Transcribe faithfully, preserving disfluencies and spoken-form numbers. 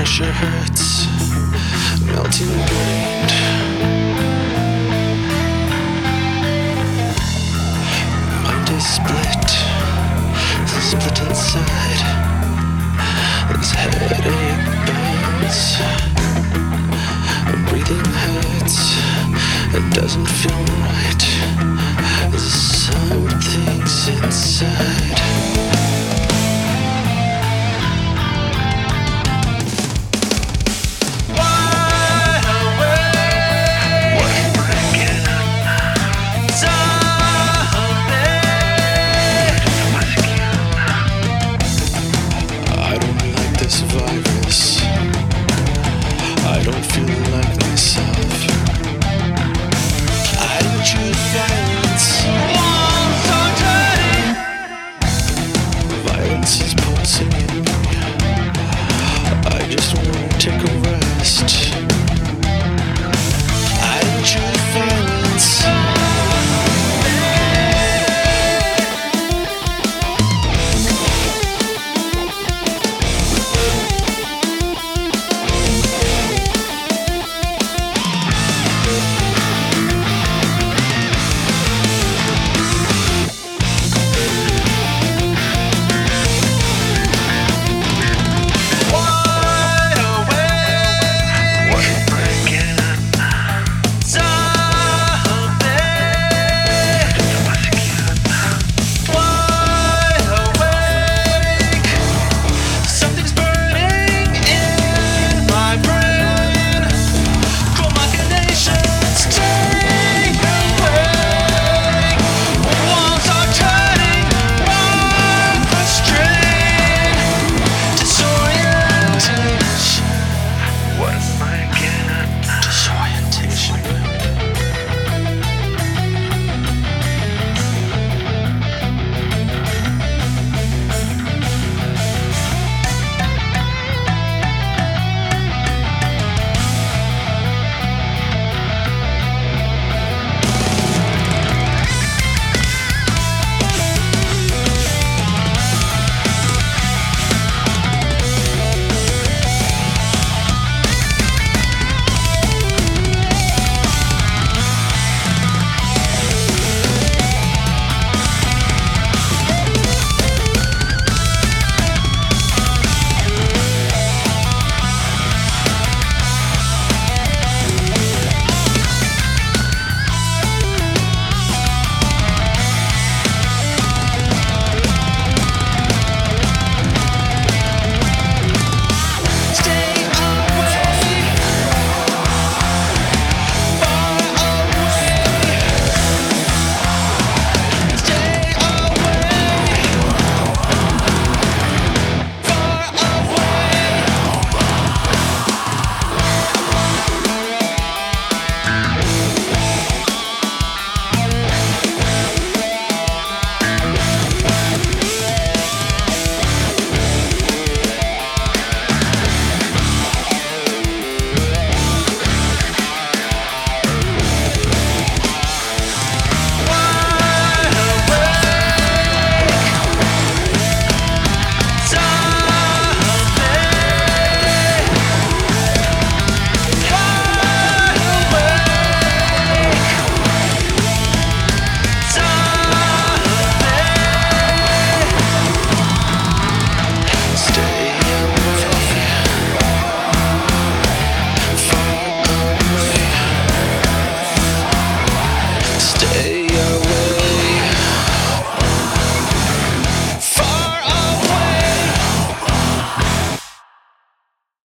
pressure hurts, melting brain. Mind is split, split inside. This headache burns, breathing hurts, it doesn't feel right. There's something's inside. This virus, I don't feel like myself. I don't choose violence. So dirty. Violence is pulsing in me. I just wanna take a rest.